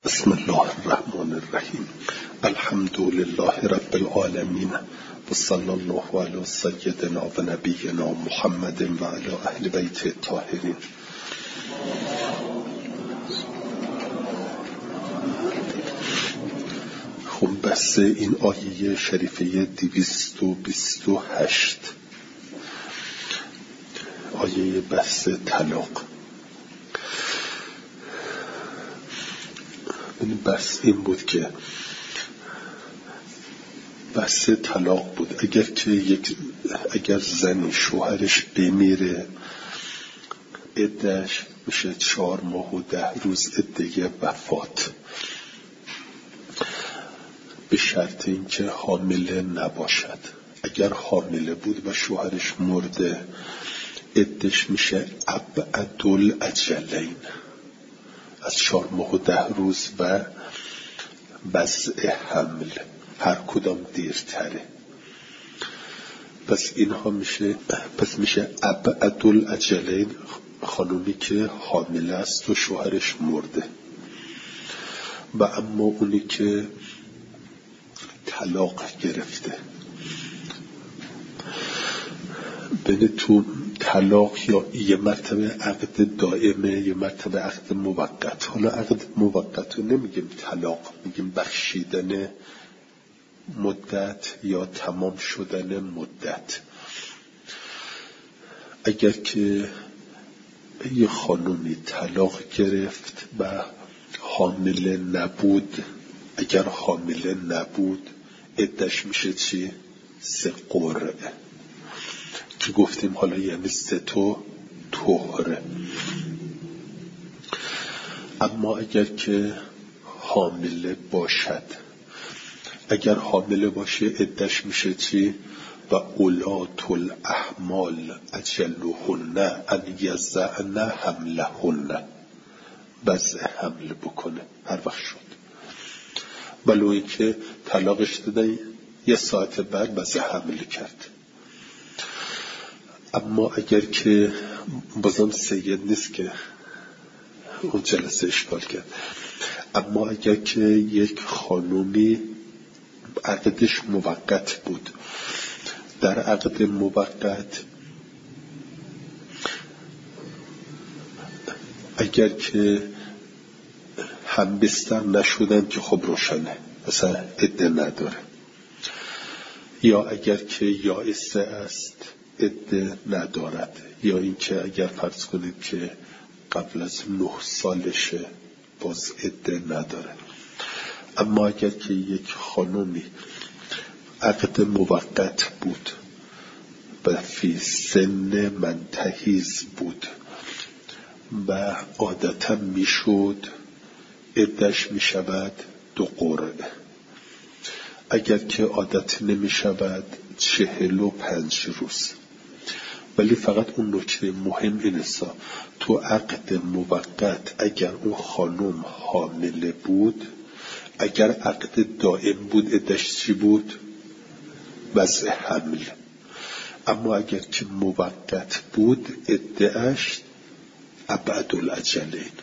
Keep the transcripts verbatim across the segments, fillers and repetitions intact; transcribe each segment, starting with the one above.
بسم الله الرحمن الرحیم. الحمد لله رب العالمین و صلی الله علی سیدنا و نبینا محمد و علی اهل بیت الطاهرین. خب بحث این آیه شریفه دویست و بیست و هشت، آیه بحث طلاق. این بحث این بود که بحث طلاق بود. اگر که یک اگر زنی شوهرش بمیره عده‌اش میشه چهار ماه و ده روز عده وفات، به شرط اینکه حامله نباشد. اگر حامله بود و شوهرش مرده عده‌اش میشه ابعدالاجلین، از چهار ماه و ده روز و وضع حمل، هر کدام دیرتره. پس اینها میشه پس میشه ابعدالاجلین خانومی که حامله است و شوهرش مرده. و اما اونی که طلاق گرفته، بین تو طلاق یا یه مرتبه عقد دائمه، یه مرتبه عقد موقت. حالا عقد موقت رو نمیگیم طلاق، میگیم بخشیدن مدت یا تمام شدن مدت. اگر که یه خانومی طلاق گرفت و حامله نبود، اگر حامله نبود عده‌اش میشه چی؟ سه قرعه که گفتیم حالا یعنی سه تو طهره. اما اگر که حامله باشد، اگر حامله باشه عده‌اش میشه چی؟ و اولات الاحمال اجلهن ان یضعن حملهن، وضع حمل بکنه هر وقت شد. ولو که طلاقش دادن یه ساعت بعد وضع حمل کرد. اما اگر که بازم سید نیست که اون جلسه اشکال کرد، اما اگر که یک خانومی عقدش موقت بود، در عقد موقت اگر که هم بستر نشدن که خب روشنه، مثلا عده نداره. یا اگر که یائسه است عده ندارد، یا اینکه اگر فرض کنید که قبل از نه سالشه باز عده نداره. اما اگر که یک خانومی عقد موقت بود و فی سن منتهیز بود و عادتا میشد عده‌اش میشود دو قرعه. اگر که عادت نمیشود چهل و پنج روز. ولی فقط اون نکته مهم اینه سا تو عقد موقت اگر اون خانم حامله بود، اگر عقد دائم بود عده‌اش چی بود؟ وضع حمل. اما اگر که موقت بود عده‌اش ابعدالاجلین.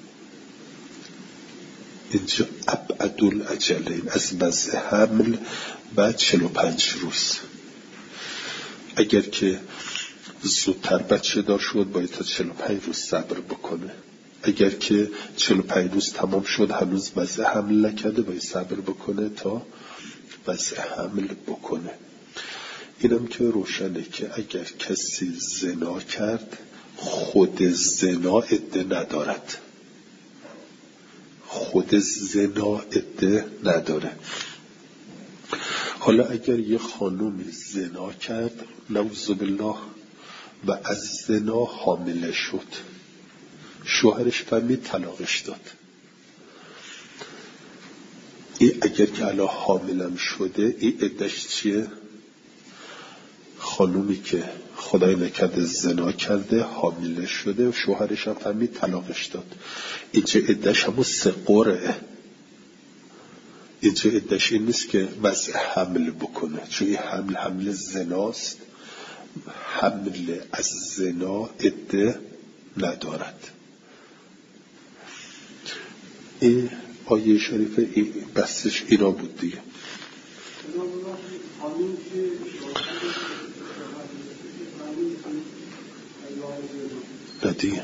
اینجا ابعدالاجلین از وضع حمل بعد چهل و پنج روز. اگر که زودتر بچه دار شد باید تا چهل و پنج روز صبر بکنه. اگر که چهل و پنج روز تمام شد هنوز وضع حمل نکرده باید صبر بکنه تا وضع حمل بکنه. اینم که روشنه که اگر کسی زنا کرد خود زنا عده ندارد، خود زنا عده نداره. حالا اگر یه خانومی زنا کرد نعوذ بالله و از زنا حامله شد، شوهرش فهمید طلاقش داد، این اگر که الان حاملم شده این عده‌اش چیه؟ خانومی که خدای نکرده زنا کرده حامله شده و شوهرش هم فهمید طلاقش داد، اینجا عده‌اش همون سه قرعه. اینجا عده‌اش این نیست که وضع حمل بکنه، چون این حمل حمل زناست. حمل از زنا عده ندارد. این آیه شریف بسش اینا بود دیگه. ندیگه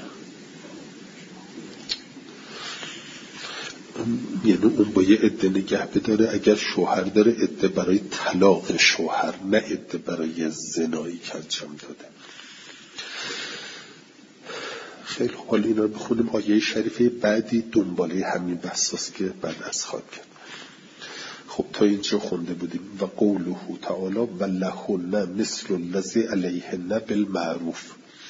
یعنی اون با یه عده نگه بداره، اگر شوهر داره عده برای طلاق شوهر، نه عده برای زنایی که انجام داده. خیلی حال اینا رو بخونیم. آیه شریفه بعدی دنباله همین بحثاست که بعد از خواهد کرد. خب تا اینجا خونده بودیم و قوله تعالی و لهن مثل الذی علیهن بالمعروف.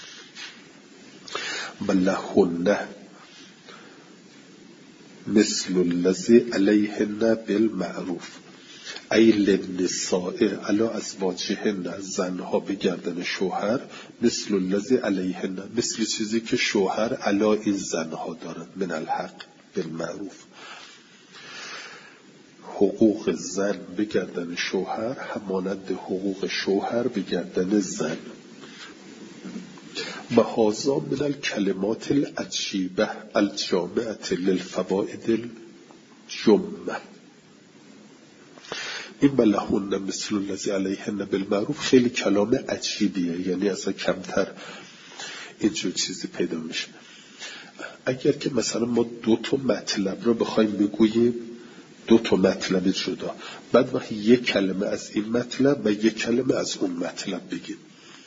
و لهن مثل الذی علیهن بالمعروف ای للنساء علی ازواجهن، زنها به گردن شوهر مثل الذی علیهن، مثل چیزی که شوهر علی این زنها دارند، من الحق بالمعروف. حقوق زن به گردن شوهر همانند حقوق شوهر به گردن زن. و هذا من الکلمات العجیبه الجامعه للفوائد الجمه. این بلهن مثل الذی علیهن بالمعروف خیلی کلام عجیبیه، یعنی اصلا کمتر اینجور چیزی پیدا میشه. اگر که مثلا ما دو تا مطلب رو بخوایم بگوییم، دو تا مطلب جدا، بعد وقتی یک کلمه از این مطلب و یک کلمه از اون مطلب بگیم.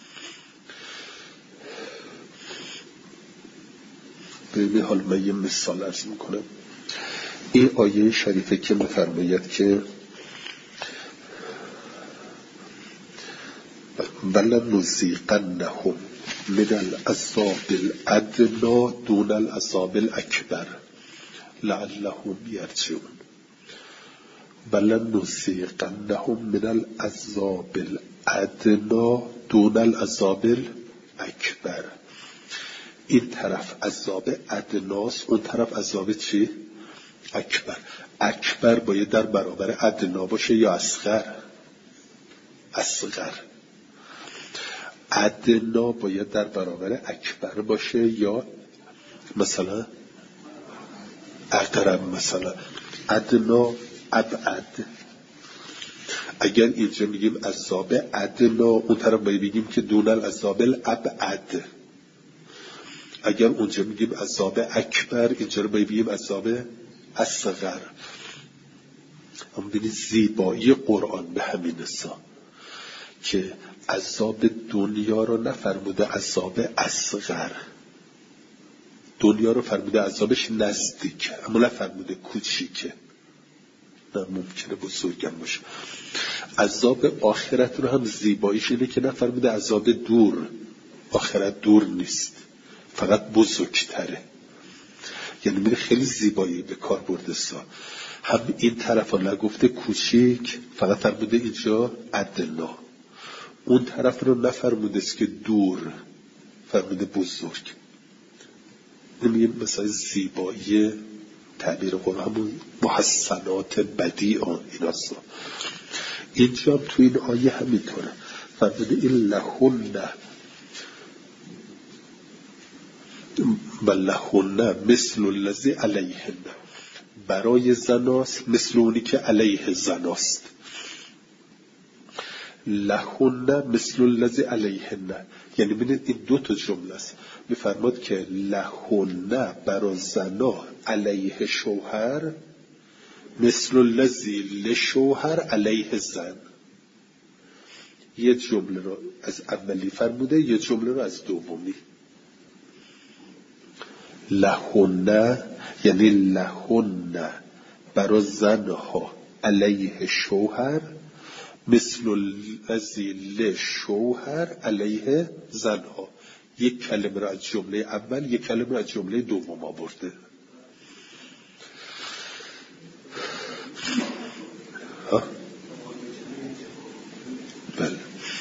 ببینید حالا من یه مثال عرض میکنم. این آیه شریفه که میفرماید که ولنذیقنهم من العذاب الادنی دون العذاب الاکبر لعلهم یرجعون. ولنذیقنهم من العذاب الادنی دون العذاب الاکبر. این طرف عذاب ادناست، اون طرف عذاب چی؟ اکبر. اکبر باید در برابر ادنا باشه یا اصغر؟ اصغر. ادنا باید در برابر اکبر باشه یا مثلا اقرب، مثلا ادنا ابعد. اگر اینجا میگیم عذاب ادنا، اون طرف باید بگیم که دون العذاب الابعد. اگر اونجا میگیم عذاب اکبر، اینجا رو باید بگیم عذاب اصغر. اما ببینید زیبایی قرآن به همین حساب که عذاب دنیا رو نفرموده عذاب اصغر، دنیا رو فرموده عذابش نزدیک، اما نفرموده کوچیکه، نه ممکنه بزرگم باشه. عذاب آخرت رو هم زیباییش اینه که نفرموده عذاب دور، آخرت دور نیست، فقط بزرگتره. یعنی میره خیلی زیبایی به کار برده سا. هم این طرف ها نگفته کوچیک، فقط فرموده اینجا ادنا. اون طرف رو نفرموده است که دور، فرموده بزرگ. نمیگه مثلا زیبایی تعبیر قرآن همون محسنات بدیعان این اصلا. اینجا هم تو این آیه همینطوره، فرموده این لهن و لهن مثل الذی علیهن، برای زناست مثل اونی که علیه زناست. لهن مثل الذی علیهن، یعنی ببینید این دو تا جمله است. میفرماد که لهن برای زنا علیه شوهر مثل الذی لشوهر علیه زن. یه جمله رو از اولی فرموده، یه جمله رو از دومی. لهن یعنی لهن برای زنها علیه شوهر مثل الذی لشوهر علیه زنها. یک کلمه را از جمله اول، یک کلمه را از جمله دوم آورده. ها؟ بله.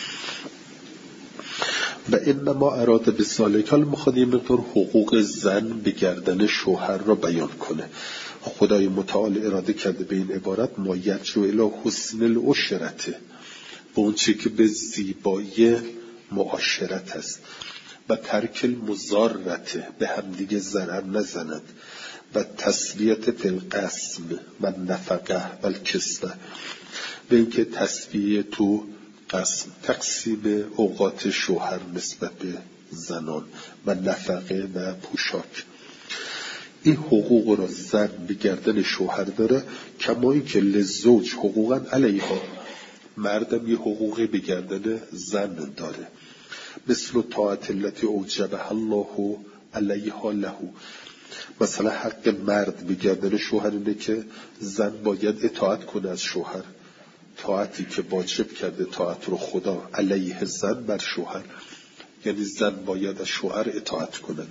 و انما اراده به ذالک، حال میخواد یه مقدار حقوق زن به گردن شوهر را بیان کنه. خدای متعال اراده کرده به این عبارت ما یرجع الی حسن العشرته، به اون چی که به زیبایی معاشرت است، و ترک المضارته، به همدیگه ضرر نزند، و تسویت فی القسم و نفقه و الکسوه، به اینکه تسویه تو قسم تقسیم اوقات شوهر نسبت به زنان و نفقه و پوشاک. این حقوق را زن به گردن شوهر داره، کما این که لزوج حقوقا علیها، مردم یه حقوقی به گردن زن داره، مثل طاعت التي اوجبها الله علیها له. مثلا حق مرد به گردن شوهر اینه که زن باید اطاعت کنه از شوهر، طاعتی که واجب کرده طاعت رو خدا علیه زن بر شوهر، یعنی زن باید از شوهر اطاعت کنه.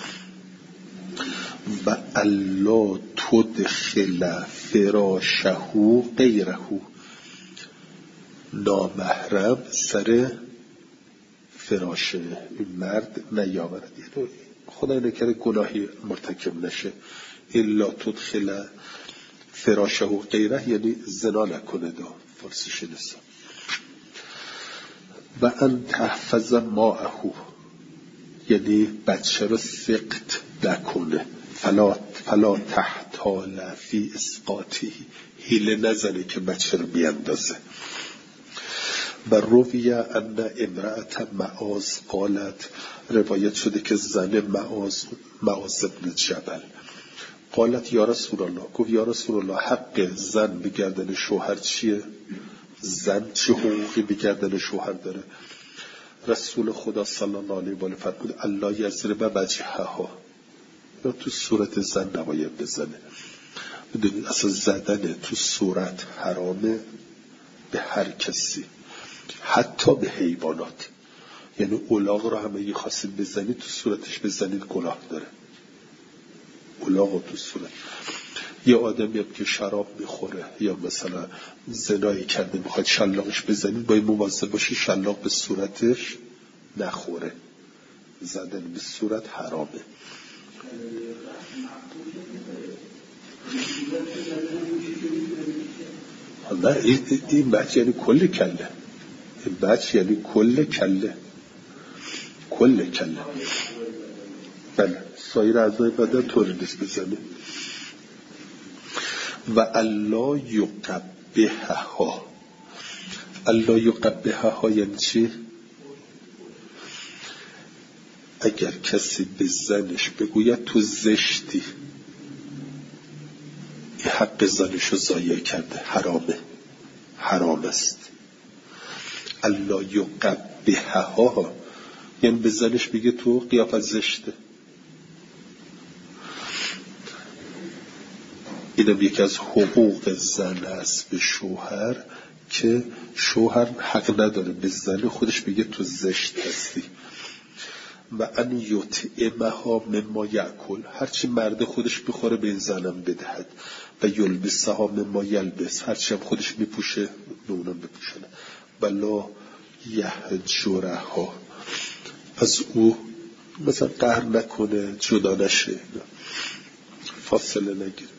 و الا تدخل فراشه غیره، نامحرم سر فراش این مرد نیاورد، خدا نکرده گناهی مرتکب نشه. الا تدخل فراشه غیره یعنی زنا نکنه، دا فارسیش نیست. و ان تحفظ ماءه یعنی بچه رو سقط نکنه، فلا فلا تحتال فی اسقاطه، حیله نزنه که بچه رو بیندازه. و رویه ان امرأة معاذ قالت، روایت شده که زن معاذ معاذ ابن جبل قالت یا رسول الله، گفت یا رسول الله حق زن به گردن شوهر چیه؟ زن چه حقوقی به گردن شوهر داره؟ رسول خدا صلی الله علیه و آله فرمود الله یضرب وجهها، یا تو صورت زن نباید بزنه. بدونید اصلا زدن تو صورت حرامه به هر کسی، حتی به حیوانات. یعنی الاغ رو هم اگه خواستید بزنید تو صورتش بزنید گناه داره، الاغ تو صورت. یه آدمی هم که شراب میخوره یا مثلا زنایی کرده میخواد شلاقش بزنید، باید مواظب باشی شلاق به صورتش نخوره، زدن به صورت حرامه. نه این, این بچه یعنی کل کله، این بچه یعنی کل کله، کل کله. بله سایر اعضای بدن طوری نیست بزنه. و الله یقبحها، الله یقبحها یعنی چی؟ اگر کسی به زنش بگوید تو زشتی، این حق زنشو ضایع کرده، حرامه، حرام است. الله یقبحها یعنی به زنش بگه تو قیافت زشته. اینم یکی از حقوق زن است به شوهر، که شوهر حق نداره به زن خودش بگه تو زشت هستی. و ان یطعمها مما یأکل، هرچی مرد خودش بخوره به این زنم بدهد. و یلبسها مما یلبس، هرچی هم خودش میپوشه به اونم بپوشنه. بلا یهجرها، از او مثلا قهر نکنه، جدا نشه، فاصله نگیره.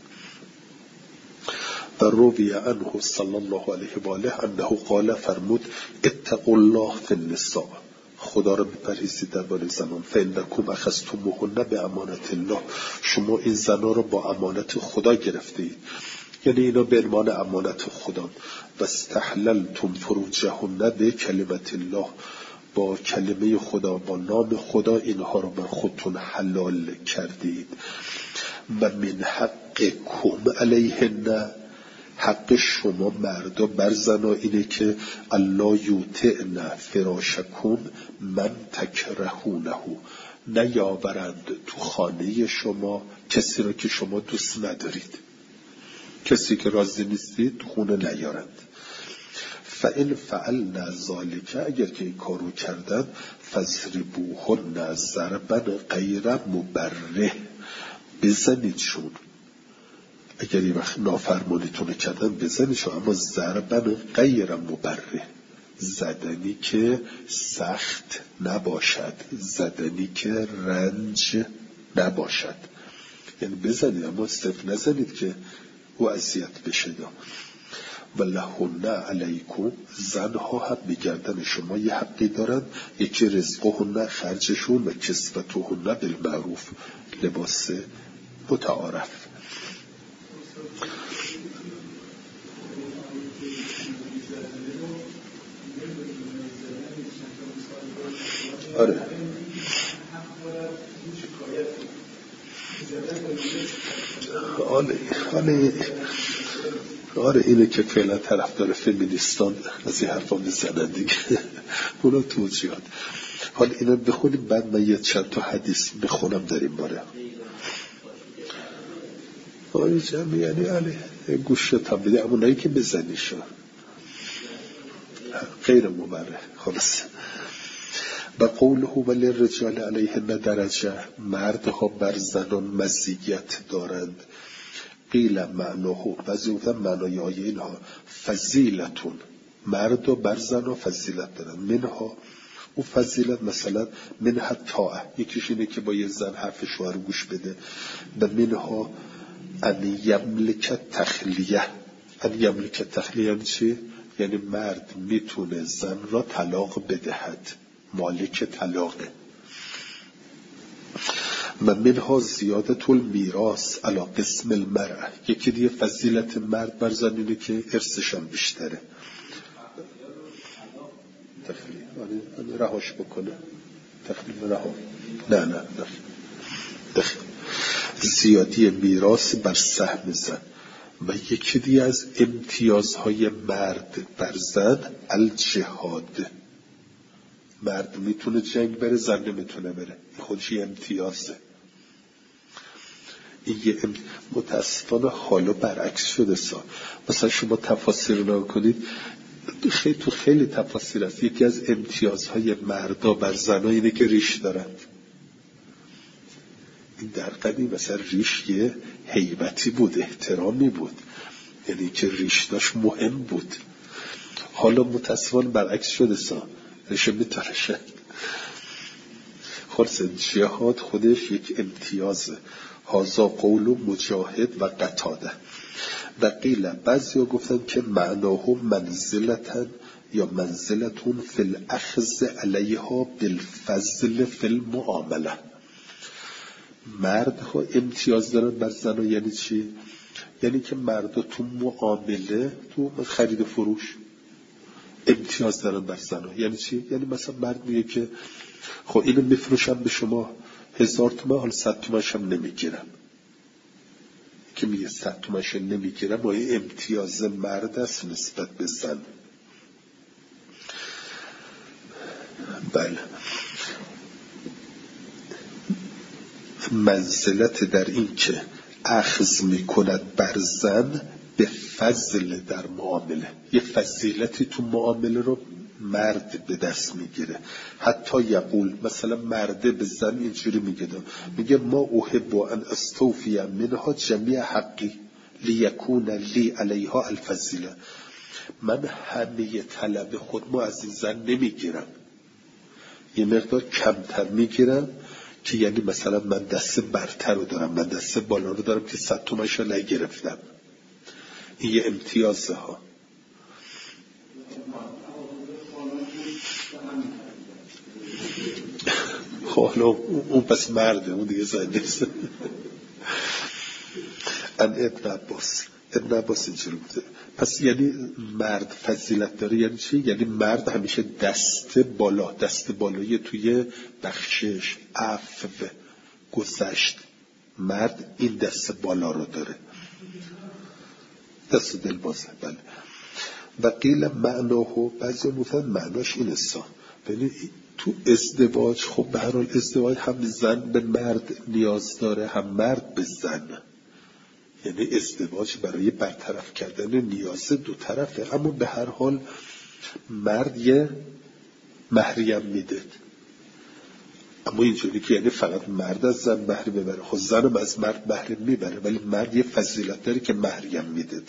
و روی عنه صلی الله علیه و آله انه قال، فرمود اتقوا الله فی النساء، خدا را بپرهیزید درباره زنان. فانکم اخذتموهن بامانت الله، شما این زنا را با امانت خدا گرفته اید، یعنی اینا به عنوان امانت خدا. و استحللتم فروجهن بکلمت الله، با کلمه خدا، با نام خدا اینها رو بر خودتون حلال کردید. و من حقکم علیهن، حق شما مردا بر زنا اینه که الله یوتعن فراشکم من تکرهونه، نیاورند تو خانه شما کسی را که شما دوست ندارید، کسی که راضی نیستید تو خونه نیارند. فإن فعلن ذلک، اگر که این کارو کردن، فضربوهن ضربا غیر مبرح، بزنیدشون. اگر این وقت نافرمانیتونه کردن بزنیدشون، اما ضربا غیر مبرح، زدنی که سخت نباشد، زدنی که رنج نباشد. یعنی بزنید اما صرف نزنید که او اذیت بشه. و لهن علیکم، زنها هم بگردن شما یه حقی دارن، یکی رزقهن خرجشون، و کسوتهن بالمعروف، لباس متعارف. آره آره آره آره اینه که فعلا طرفدار فمینیستان از این حرفا میزنن دیگه. اونا توضیحات. حالا اینا بخونیم بعد من یه چند تا حدیث بخونم در این باره. آره جمعی یعنی علی گوشت هم بده اونایی که بزنیشون غیر مبره خلاص. و قوله ولی رجال علیهن درجه، مردها بر زنان مزیت دارند. قیل معناه بعضی گفتن معنای آیه اینها فضیلتون، مرد بر زن فضیلت دارند. منها او فضیلت مثلا منها طاعه، یکیش اینه که با یه زن حرف شوهر گوش بده. و منها ان یملک تخلیه. ان یملک تخلیه یعنی چی؟ یعنی مرد میتونه زن را طلاق بدهد، مالک طلاقه. و منها زیادت المیراث علی قسم المرأة، یکی دیگه فضیلت مرد بر زن اینه که ارثش هم بیشتره. تخلیه رهاش بکنه، تخلیه رها نه نه تخلیه زیادی میراث بر سهم زن. و یکی دیگه از امتیازهای مرد بر زن الجهاد، مرد میتونه جنگ بره، زن نمیتونه بره، خودش یه امتیازه. این یه ام... متاسفانه حالا برعکس شده سا. مثلا شما تفاسیر رو کنید خیلی تو خیلی تفاسیر هست یکی از امتیازهای مردا بر زنها اینه که ریش دارند. این در قدیم مثلا ریش یه هیبتی بود، احترامی بود، یعنی که ریش داشت مهم بود. حالا متاسفانه برعکس شده سا، ریشه میترشه. خلاص جهاد خودش یک امتیازه. هازا قول مجاهد و قتاده. و قیل بعضی ها گفتن که معناه منزلتن یا منزلتون فی الاخذ علیها بالفضل فی المعامله. مردها امتیاز دارن بر زنها. یعنی چی؟ یعنی که مردا تو معامله، تو خرید و فروش امتیاز دارن بر زنها. یعنی چی؟ یعنی مثلا مرد میگه که خب اینو میفروشم به شما هزار تومن، حالا صد تومنش هم نمیگیرم. که میگه صد تومنش نمیگیرم با این امتیاز مرد است نسبت به زن. بله منزلت در این که اخذ میکند بر زن به فضل در معامله، یه فضیلتی تو معامله رو مرد به دست میگیره. حتی یقول مثلا مرده به زن اینجوری میگه میگه ما احب ان استوفی منها جمیع حقی لیکون لی علیها الفضیله. من همه طلب خودمو از این زن نمیگیرم، یه مقدار کمتر میگیرم که یعنی مثلا من دست برتر رو دارم، من دست بالا رو دارم که صد تومنش رو نگرفتم. این یه امتیازه ها. خب اون پس مرده، اون دیگه زن نیست. ان ابن عباس ابن عباس اینجوری بوده. پس یعنی مرد فضیلت داره یعنی چی؟ یعنی مرد همیشه دست بالا، دست بالایی توی بخشش، عفو، گذشت. مرد این دست بالا رو داره، دست دل بازه. بله. و قیل معناه، بعضی گفتن معناش این است. یعنی تو ازدواج خب به هر حال ازدواج هم زن به مرد نیاز داره هم مرد به زن، یعنی ازدواج برای برطرف کردن نیاز دو طرفه. اما به هر حال مرد یه مهریم میده، اما اینجوری که یعنی فقط مرد از زن مهر ببره. خب زنم از مرد مهر میبره ولی مرد یه فضیلت داره که مهریم میده.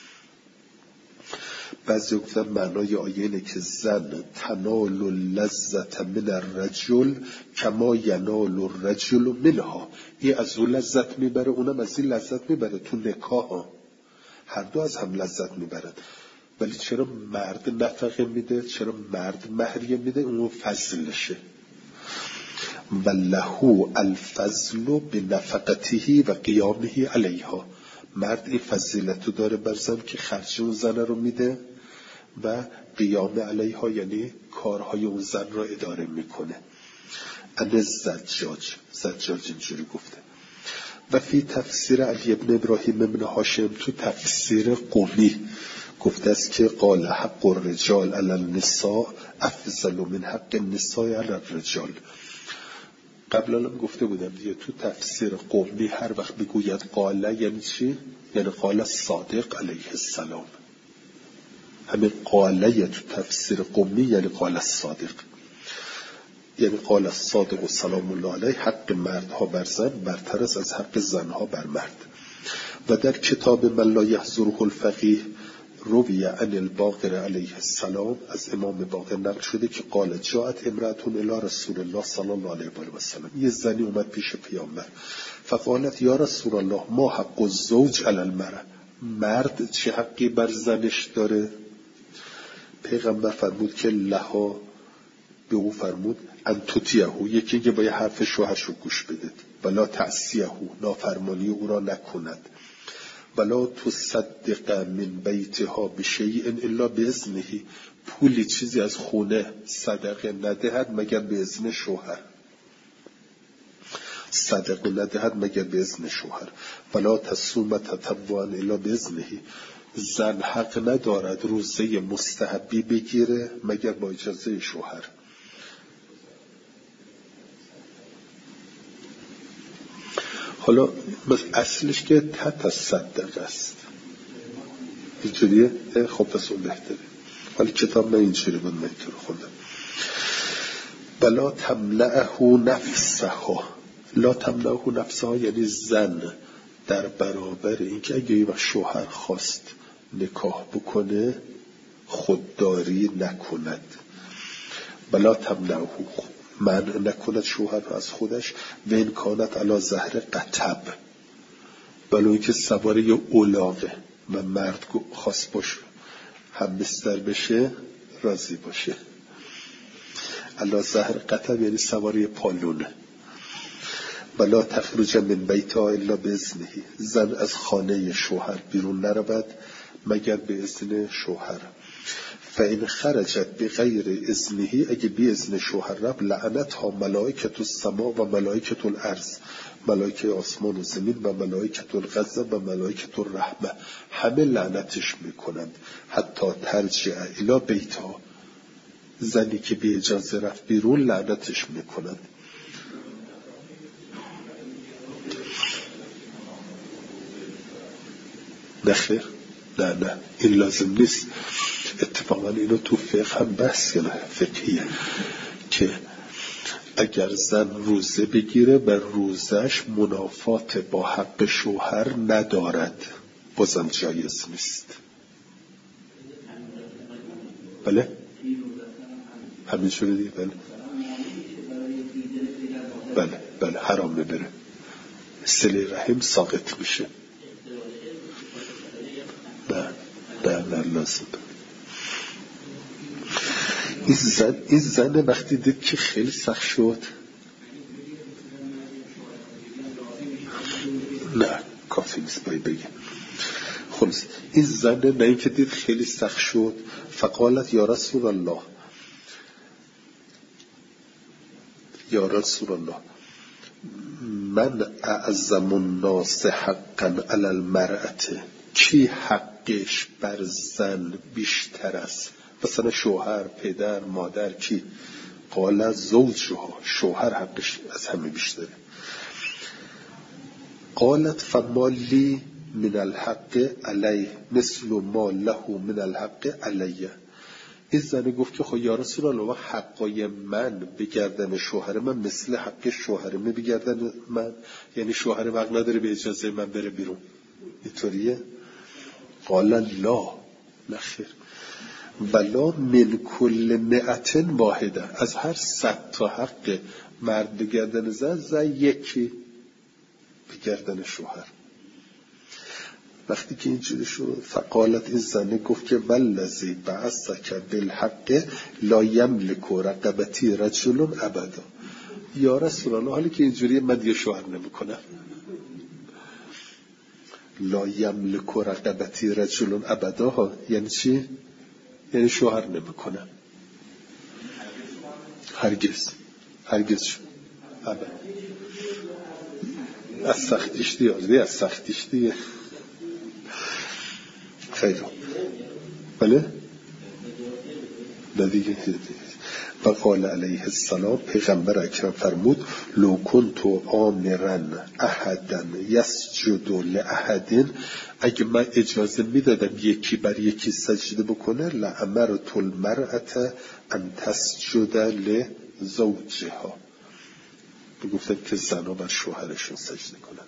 بعضی گفتن معنای آیه اینه که زن تنال اللذت من الرجل کما ینال الرجل منها، این از اون لذت میبره اونم از این لذت میبره. تو نکاح ها هر دو از هم لذت میبرن، ولی چرا مرد نفقه میده، چرا مرد مهریه میده؟ اون فضلشه. و له الفضل بنفقته و قیامه علیها. مرد این فضیلت رو داره بر زن که خرج اون زن رو میده و قیام علیها یعنی کارهای اون زن رو اداره میکنه. ان زجاج زجاج اینجوری گفته. و فی تفسیر علی ابن ابراهیم ابن هاشم تو تفسیر قومی گفته است که قال حق الرجال علی النساء افضل من حق النساء علی الرجال. قبلا هم گفته بودم دیگه تو تفسیر قومی هر وقت بگوید قال یعنی چی؟ یعنی قال صادق علیه السلام. همین قاله تو تفسیر قومی یعنی قال صادق، یعنی قال الصادق و سلام الله علیه حق مردها بر زن برتر است از حق زنها بر مرد. و در کتاب من لا یحضره الفقیه روی عن الباقر علیه السلام از امام باقر نقل شده که قال جاءت امرأة الی رسول الله صلی الله علیه و سلم. یه زنی اومد پیش پیامبر فقالت یا رسول الله ما حق الزوج علی المرأة، مرد چه حقی بر زنش داره؟ پیغمبر فرمود که لها، به او فرمود ان تطیعه، یکی که با یه حرف شوهرش رو گوش بدید، ولا تعصیه، نافرمانی او را نکند، ولا تصدق من بیتها بشیء الا باذنه، پولی چیزی از خونه صدقه ندهد مگر به اذن شوهر، صدقه ندهد مگر به اذن شوهر، ولا تصوم تطوعا الا باذنه، زن حق ندارد روزه مستحبی بگیره مگر با اجازه شوهر. حالا بس اصلش که تتصدق است اینجوریه. خب پس اون بهتره، ولی کتاب من اینجوری بود، من اینطور خوندم. بلا تملعه نفسها، لا تملعه نفسها یعنی زن در برابر اینکه اگه یه شوهر خواست نکاح بکنه خودداری نکند. بلا تملعه منع نکند شوهر رو از خودش. و این کانت علی زهر قطب، بلا اینکه سواره یه اولاغه و مرد خواست باشه هم بستر بشه راضی باشه. علی زهر قطب یعنی سواره پالونه. بلا تخرج من بیتها الا باذنه، زن از خانه شوهر بیرون نرود مگر به اذن شوهر. فإن خرجت بغیر اذنه، اگه بی اذن شوهر رفت لعنتها ملائکة السماء و ملائکة الارض، ملائکه آسمان و زمین و ملائکة الغضب و ملائکة الرحمه، همه لعنتش میکنند. حتی ترجع الی بیتها، زنی که بی اجازه رفت بیرون لعنتش میکنند. نخیر، نه نه این لازم نیست. اتفاقا اینو تو فقه هم بحث کنه، فقهیه که اگر زن روزه بگیره و روزش منافات با حق شوهر ندارد بازم جایز نیست. بله همین شده دیگه. بله بله بله حرام ببره، صله رحم ساقط میشه. نه نه نه لازم. این زن این زن وقتی دید که خیلی سخت شد، نه کافی نیست باید بگیم. خب این زن نه این که دید خیلی سخت شد فقالت یا رسول الله، یا رسول الله من اعظم الناس حقا علی المرأة، کی حقش بر زن بیشتر است؟ مثلا شوهر، پدر، مادر، کی؟ قال زوجها، شوهر حقش از همه بیشتره. قالت فما لی من الحق علیه مثل ما له من الحق علیه. این زنه گفت که خب یا رسول الله حقای من بگردن شوهر من مثل حق شوهر من بگردن من، یعنی شوهر حق نداره به اجازه من بره بیرون، اینطوریه؟ قال لا، نخیر. ولا من کل مئت واحده، از هر صد تا حق مرد بگردن زن، زن یکی بگردن شوهر. وقتی که اینجوری شد فقالت، این زنه گفت که والذی بعثک بالحق لا یملک رقبتی رجل ابدا، یا رسول الله حالی که اینجوری من دیگه شوهر نمیکنم. لا یملک رقبتی رجل ابدا ها یعنی چی؟ یعنی شوهر نمیکنم هرگز هرگز شو ابدا. از سختیش دیاره از سختیش دیه خیلی بله دیگه. و قال علیه السلام پیغمبر اکرم فرمود لو کنت آمرا احدا یسجد لاحد، اگه من اجازه میدادم یکی بر یکی سجده بکنه لامرت المرأة ان تسجد لزوجها، گفتم که زنها بر شوهرشون سجده کنند.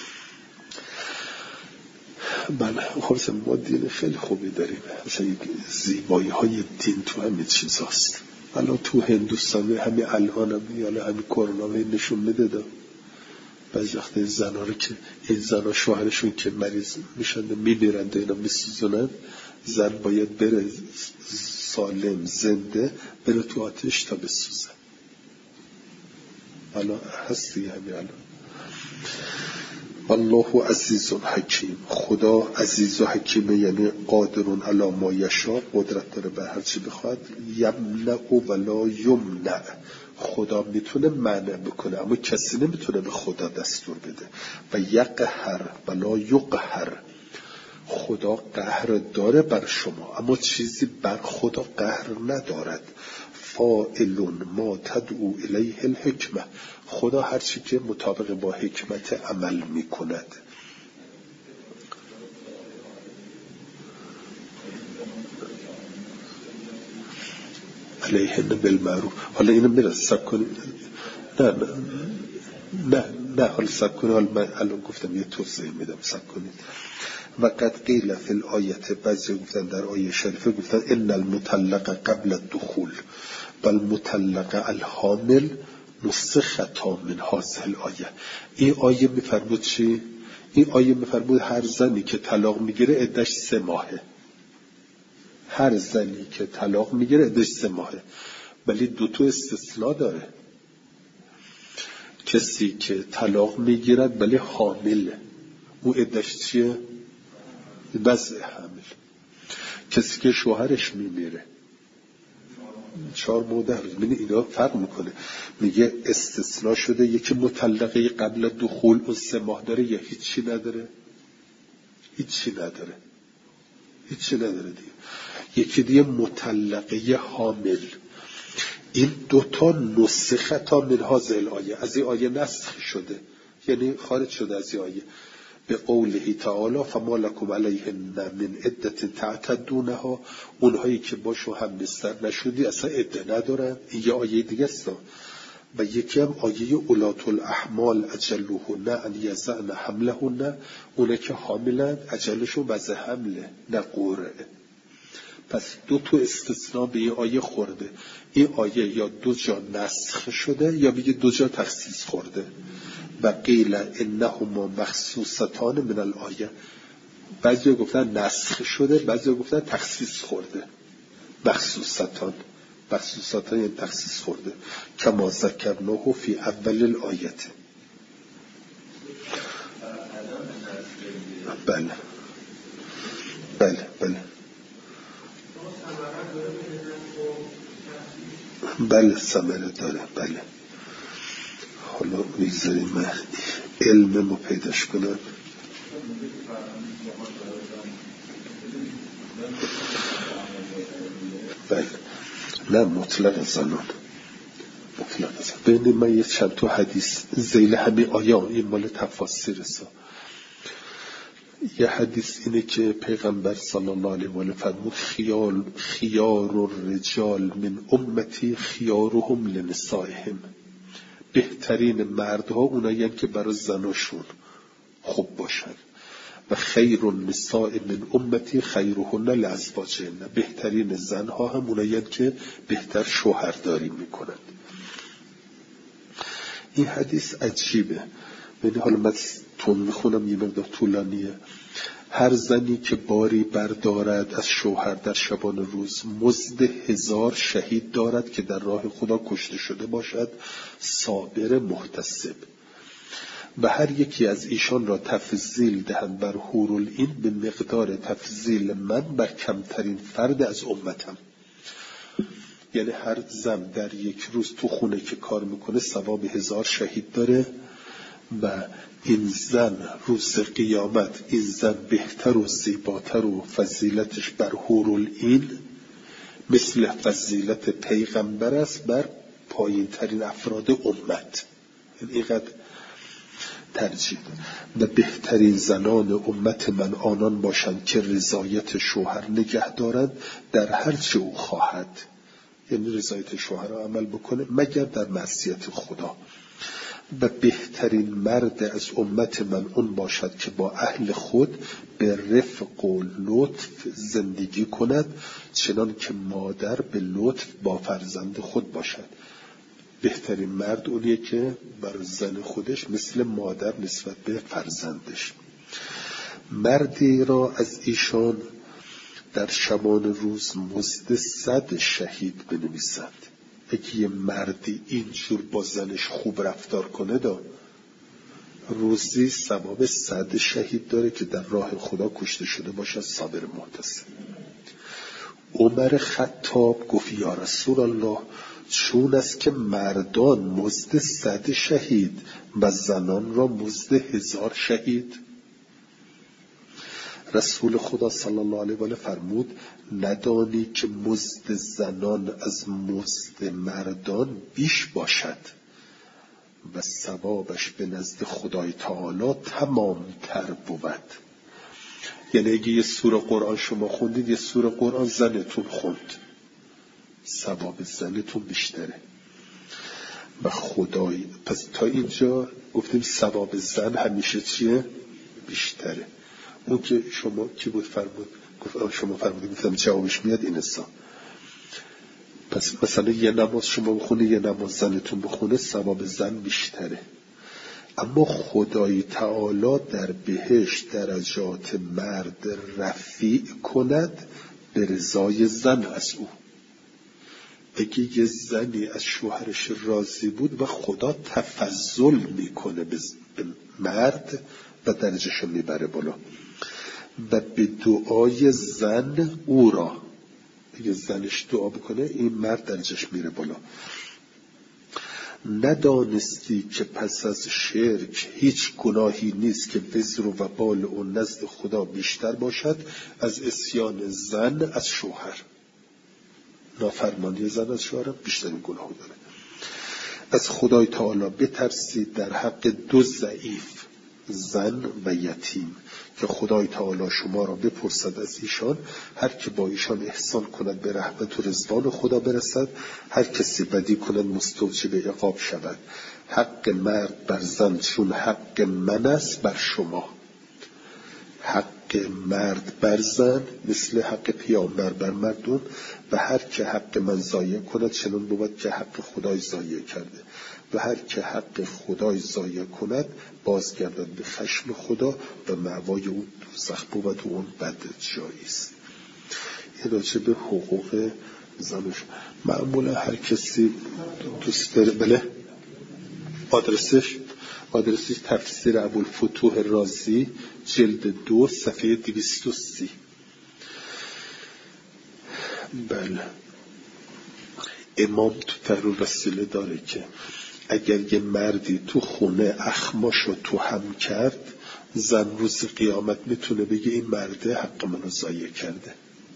بله خب ما دین خیلی خوبی داریم، مثلا زیبایی های دین تو همه چیز هست. الان تو هندوستان همین الان هم یا همین کرونا نشون میده بعضی وقت زنها رو که این زنها شوهرشون که مریض میشن میمیرن و اینا میسوزونن، زن باید بره سالم زنده بره تو آتش تا بسوزه. الان هستی همین الان. الله عزیز و حکیم، خدا عزیز و حکیمه، یعنی قادرون علی ما یشاء، قدرت داره به هر چی بخواد. یمنع ولا یمنع، خدا میتونه منع بکنه اما کسی نمیتونه به خدا دستور بده. و یقهر ولا یقهر، خدا قهر داره بر شما اما چیزی بر خدا قهر ندارد. فاعلون ما تدعو الیه الحکمه، خدا هر چی که مطابق با حکمت عمل میکند. علیهن بالمعروف. حالا اینو میره سب کنید، نه نه نه نه حالا سب کنید، حالا من الان گفتم یه توضیح میدم، سب کنید. و قد قیل فی الآیت، بعضی گفتن در آیه شریفه گفتن ان المطلق قبل الدخول بل مطلق الحامل نسختا من هذه الآیه. این آیه میفرمود چی؟ این آیه میفرمود هر زنی که طلاق میگیره عدش سه ماهه. هر زنی که طلاق میگیره عدش سه ماهه، ولی دو تا استثناء داره. کسی که طلاق میگیرد ولی حامله، او عدش چیه؟ وضع حمل. کسی که شوهرش میمیره چهار مادر، من اینا فرق میکنه. میگه استثناء شده یکی مطلقه قبل دخول اون سه ماه داره یا هیچی نداره؟ هیچی نداره، هیچی نداره دیگه. یکی دیگه مطلقه حامل. این دوتا نسختا من هذه الآیه، از این آیه نسخ شده، یعنی خارج شده از این آیه. به قوله تعالی فما لکم علیهن من عدة تعتدونها، اونهایی که با شوهر بستر نشدی اصلا عده ندارن. این یه آیه دیگه است. و یکی هم آیه اولات الاحمال اجلهن ان یضعن حملهن، اونه که حاملن اجلشون وضع حمله نه قرعه. پس دو تا استثناء به این آیه خورده. این آیه یا دو جا نسخ شده یا بگه دو جا تخصیص خورده. و قیل انهما مخصوصتان من الآیه، بعضی گفتن نسخ شده، بعضی گفتن تخصیص خورده. مخصوصتان مخصوصتان یعنی تخصیص خورده. کما ذکرناه فی اول الآیت. بله بله بله بله ثمره داره. بله حالا میگذاریم من علم رو پیداش کنم. بله نه مطلق زنان، مطلق زنان. ببینید من یه چند تا حدیث ذیل همین آیه، این مال تفاسیر سا. یه حدیث اینه که پیغمبر صلی الله علیه و آله فرمود خیال خیار الرجال من امتی خیارهم لنسائهم، بهترین مردها اونایی که برای زناشون خوب باشن. و خیر النساء من امتی خیرهن لازواجهن، بهترین زنها هم اونایی که بهتر شوهرداری میکنند. این حدیث عجیبه. ببین حالا من تون میخونم، یه مقدار طولانیه. هر زنی که باری بردارد از شوهر در شبان روز مزد هزار شهید دارد که در راه خدا کشته شده باشد، صابر محتسب. و هر یکی از ایشان را تفضیل دهند بر حورالعین به مقدار تفضیل من بر کمترین فرد از امتم. یعنی هر زن در یک روز تو خونه که کار میکنه ثواب هزار شهید داره و این زن روز قیامت، این زن بهتر و زیباتر و فضیلتش بر حورالعین مثل فضیلت پیغمبر است بر پایین ترین افراد امت. اینقدر ترجیح. و بهترین زنان امت من آنان باشند که رضایت شوهر نگه دارند در هر چه او خواهد. یعنی رضایت شوهر را عمل بکنه مگر در معصیت خدا. و بهترین مرد از امت من اون باشد که با اهل خود به رفق و لطف زندگی کند، چنان که مادر به لطف با فرزند خود باشد. بهترین مرد اونیه که بر زن خودش مثل مادر نسبت به فرزندش. مردی را از ایشان در شبان روز مزد صد شهید بنویسند. اگه یه مردی اینجور با زنش خوب رفتار کنه دا روزی ثواب صد شهید داره که در راه خدا کشته شده باشه، صابر محتسب. عمر خطاب گفت یا رسول الله، چون است که مردان مزد صد شهید و زنان را مزد هزار شهید؟ رسول خدا صلی الله علیه و آله فرمود ندانی که مزد زنان از مزد مردان بیش باشد و ثوابش به نزد خدای تعالی تمام تر بود. یعنی اگه یه سوره قرآن شما خوندید، یه سوره قرآن زنتون خوند، ثواب زنتون بیشتره. و خدای پس تا اینجا گفتیم ثواب زن همیشه چیه؟ بیشتره. اون که شما کی بود فرمود؟ گفت شما فرمودید، گفتم جوابش میاد این حساب. پس مثلا یه نماز شما بخونه، یه نماز زنتون بخونه، ثواب زن بیشتره. اما خدای تعالی در بهشت درجات مرد رفیع کند به رضای زن از او. اگه یه زنی از شوهرش راضی بود و خدا تفضل میکنه به مرد و درجهش میبره بالا و به دعای زن او را، اگه زنش دعا بکنه این مرد درجهش میره بالا. ندانستی که پس از شرک هیچ گناهی نیست که وزر و وبال اون نزد خدا بیشتر باشد از عصیان زن از شوهر. نافرمانی زن از شوهر بیشترین گناه داره. از خدای تعالی بترسید در حق دو ضعیف، زن و یتیم، که خدای تعالی شما را بپرسد از ایشان. هر که با ایشان احسان کند به رحمت و رضوان خدا برسد، هر کسی بدی کند مستوجب عقاب شود. حق مرد بر زن چون حق من است بر شما. حق مرد بر زن مثل حق پیامبر بر مردم، و هر که حق من ضایع کند چنان بود که حق خدای ضایع کرده، و هر که حق خدای ضایع کند بازگردد به خشم خدا و مأوای اون دوزخ بود و اون بد جایی است. این راجع به حقوق زنش. معمولا هر کسی دوست داره بله آدرسش آدرسش تفسیر ابوالفتوح رازی جلد دو صفحه دویست و سی. بله امام تو فرور وسیله داره که اگر یه مردی تو خونه اخماشو تو هم کرد، زن روز قیامت میتونه بگه این مرده حق منو ضایع کرده.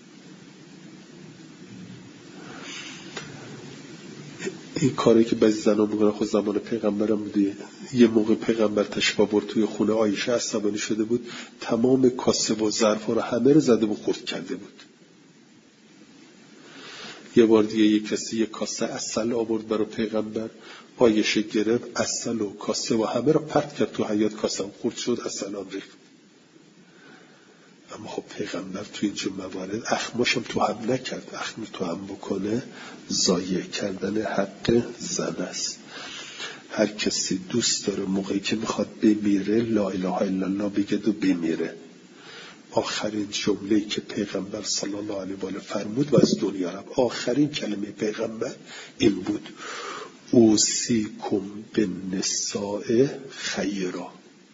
این کاری که بعضی زنان میکنن خود زمان پیغمبرم بوده. یه موقع پیغمبر تشریف آورد توی خونه عایشه، عصبانی شده بود، تمام کاسه و ظرفا رو همه رو زده و خورد کرده بود. یه بار دیگه یک کسی یک کاسه عسل آورد برای پیغمبر، عایشه گرفت عسل و کاسه و همه رو پرت کرد تو حیاط، کاسه هم خورد شد، عسل هم ریخت. اما خب پیغمبر تو اینجور موارد اخماشم تو هم نکرد. اخم تو هم بکنه ضایع کردن حق زن است. هر کسی دوست داره موقعی که میخواد بمیره لا اله الا الله بگه و بمیره. آخرین جمله‌ای که پیغمبر صلی الله علیه و آله فرمود و از دنیا رفت، آخرین کلمه پیغمبر این بود: اوصیکم بالنساء خیرا.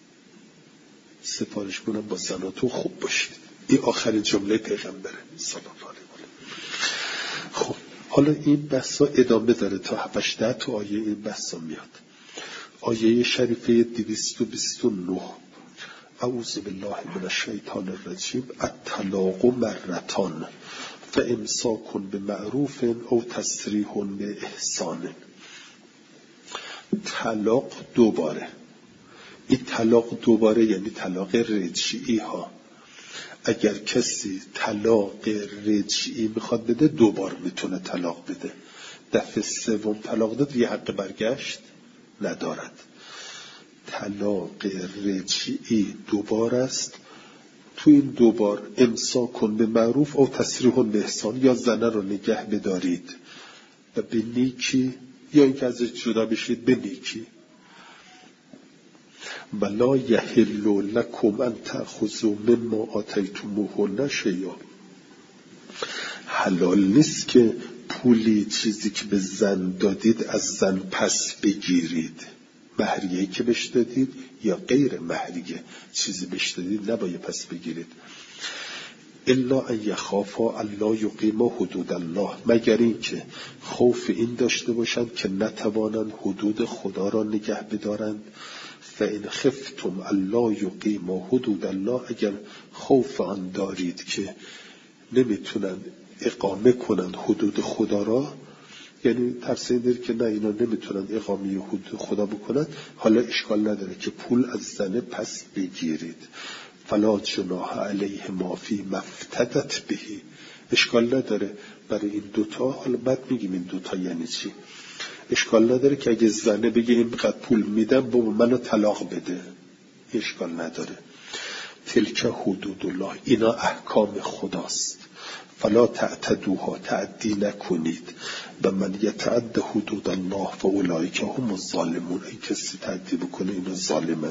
سفارش کنم با زناتون خوب باشید. این آخرین جمله پیغمبره صلی الله علیه و آله. خب حالا این بحثا ادامه داره، تا هفت ده تا آیه این بحثا میاد. آیه شریفه دویست و بیست و نه: اعوذ بالله من الشیطان الرجیم. الطلاق مرتان فامساک بمعروف او تسریح باحسان. طلاق دوباره. این طلاق دوباره یعنی طلاق رجعی ها. اگر کسی طلاق رجعی میخواد بده دوبار میتونه طلاق بده. دفعه سوم طلاق داد یه حق برگشت ندارد. طلاق رجعی دوبار است. تو این دوبار امساک کن به معروف او تسریح به احسان، یا زنه رو نگه بدارید و به نیکی، یا اینکه ازش جدا بشید به نیکی. ولا یحل لکم ان تأخذوا مما آتیتموهن شیئا. حلال نیست که پولی چیزی که به زن دادید از زن پس بگیرید. مهریه‌ای که بهش دادید یا غیر مهریه چیزی بهش دادید نباید پس بگیرید. الا ان یخافا الا یقیما حدود الله، مگر این که خوف این داشته باشند که نتوانند حدود خدا را نگه بدارند. فإن خفتم الا یقیما حدود الله، اگر خوف آن دارید که نمیتونن اقامه کنند حدود خدا را، یعنی ترس این دارید که نه اینا نمیتونن اقامه حدود خدا بکنند، حالا اشکال نداره که پول از زن پس بگیرید. فلا جناح علیه ما فی مفتدت بهی. اشکال نداره برای این دوتا. حالا بعد میگیم این دوتا یعنی چی. اشکال نداره که اگه زنه بگه اینقدر پول میدم بابا منو طلاق بده، اشکال نداره. تلک حدود الله، اینا احکام خداست. فلا تعتدوها، تعدی نکنید. و من یتعد حدود الله فاولئک هم الظالمون، این کسی تعدی بکنه اینا ظالمن.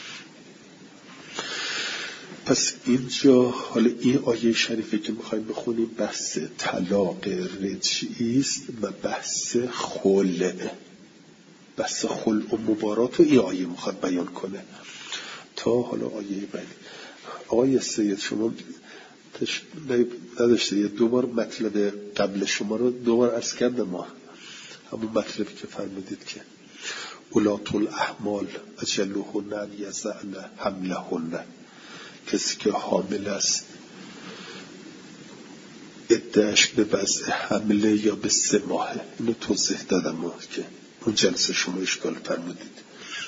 پس اینجا حالا این آیه شریفه که میخوایم بخونیم بحث طلاق رجعی است و بحث خلع. بحث خلع و مبارات رو این آیه میخواد بیان کنه. تا حالا آیه بعدی. آقای سید شما نداشته یه دوبار مطلب قبل شما رو دوبار عرض کردم، ما همون مطلبی که فرمودید که اولات الاحمال اجلهن ان یضعن حملهن، کسی که حامل است ادعاش به وضع حمله یا به سه ماهه. اینو توضیح دادم ما که اون جلسه شما اشکال فرمودید.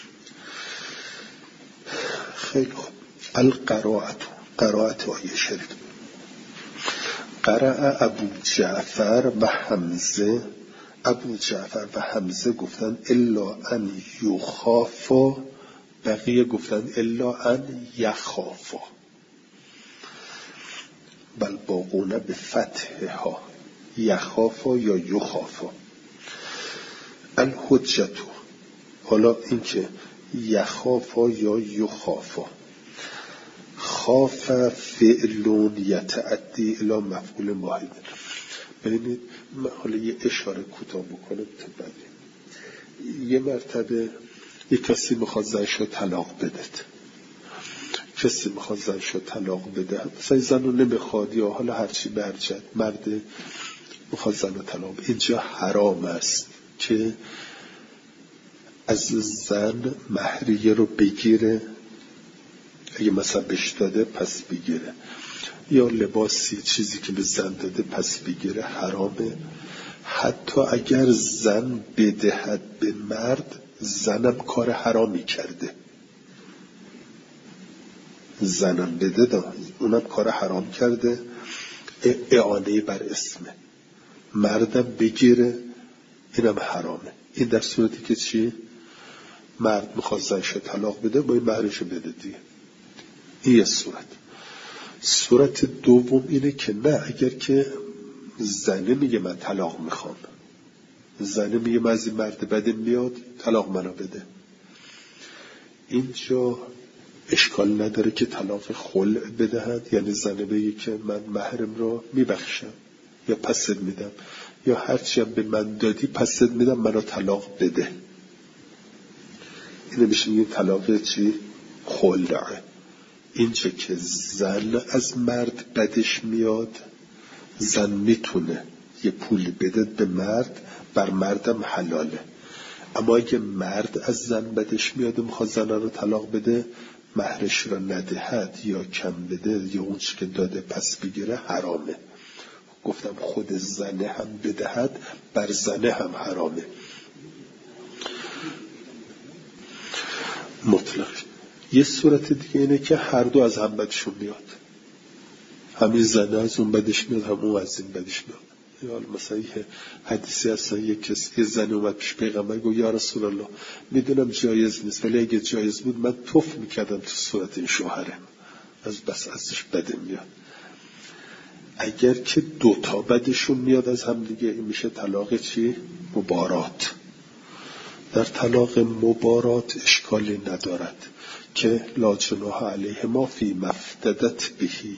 خیلی خوب. القراءت، قراءت آیه شریف. قرأ ابو جعفر و حمزه. ابو جعفر و حمزه گفتن الا ان یخافا، بقیه گفتن الا ان یخافا. بل باقونه به فتحها، یخافا یا یخافا. الحجتو، حالا این که یخافا یا یخافا، خاف فعلون یتعدی الی مفعول واحد. ببینید حالا یه اشاره کوتاه بکنم تا بعد. یه مرتبه یه کسی میخواد زنشو طلاق بدهد، کسی میخواد زنشو طلاق بده، مثلا زن رو نمیخواد یا حالا هرچی برجد، مرد میخواد زن رو طلاق بده. اینجا حرام است که از زن مهریه رو بگیره، اگه مثلا بهش داده پس بگیره، یا لباسی چیزی که به زن داده پس بگیره، حرامه. حتی اگر زن بدهد به مرد، زنم کار حرامی کرده. زنم بده دا اونم کار حرام کرده، اعانه بر اسمه. مردم بگیره اینم حرامه. این در صورتی که چی؟ مرد میخواد زنشو طلاق بده، باید مهرشو بده دیگه. این یه صورت. صورت دوم اینه که نه، اگر که زنه میگه من طلاق میخوام، زنه میگه من از این مرد بدم میاد طلاق منو بده، اینجا اشکال نداره که طلاق خلع بدهد، یعنی زن بگه که من مهرم رو میبخشم یا پست میدم، یا هرچی هم به من دادی پست میدم، منو طلاق بده. اینه میشه یه طلاق چی؟ خلع. اینجا که زن از مرد بدش میاد، زن میتونه یه پولی بده به مرد، بر مردم حلاله. اما اگه مرد از زن بدش میاد و میخواد زن رو طلاق بده، مهرش رو ندهد یا کم بده یا اون چی که داده پس بگیره، حرامه. گفتم خود زنه هم بدهد، بر زنه هم حرامه مطلق. یه صورت دیگه اینه که هر دو از هم بدشون میاد، همین زنه از اون بدش میاد، هم اون از این بدش میاد. یا مثلا یه حدیثی هست، یک کسی یه زن اومد پیش پیغمبر گفت یا رسول الله میدونم جایز نیست، ولی اگه جایز بود من توف میکردم تو صورت این شوهرم، از بس ازش بده میاد. اگر که دوتا بدشون میاد از هم دیگه، این میشه طلاق چی؟ مبارات. در طلاق مبارات اشکالی ندارد که لا جناح علیه ما فی مفتدت بهی.